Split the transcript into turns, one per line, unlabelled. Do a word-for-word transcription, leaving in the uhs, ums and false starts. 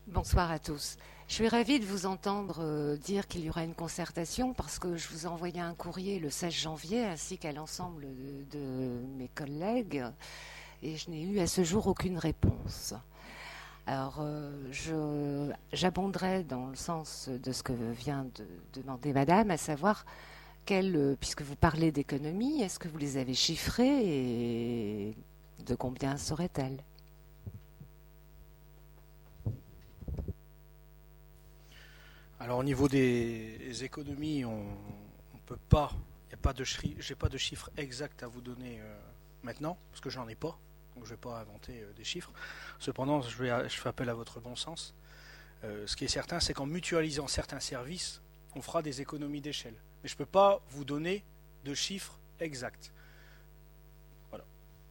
Bonsoir à tous. Je suis ravie de vous entendre euh, dire qu'il y aura une concertation parce que je vous ai envoyé un courrier le seize janvier ainsi qu'à l'ensemble de, de mes collègues et je n'ai eu à ce jour aucune réponse. Alors, euh, je, j'abonderai dans le sens de ce que vient de demander Madame, à savoir quelle, puisque vous parlez d'économie, est-ce que vous les avez chiffrées et de combien seraient-elles?
Alors au niveau des économies, on ne peut pas, il y a pas de chi- j'ai pas de chiffres exacts à vous donner euh, maintenant, parce que j'en ai pas, donc je vais pas inventer euh, des chiffres. Cependant, je, vais, je fais appel à votre bon sens. Euh, ce qui est certain, c'est qu'en mutualisant certains services, on fera des économies d'échelle. Mais je ne peux pas vous donner de chiffres exacts.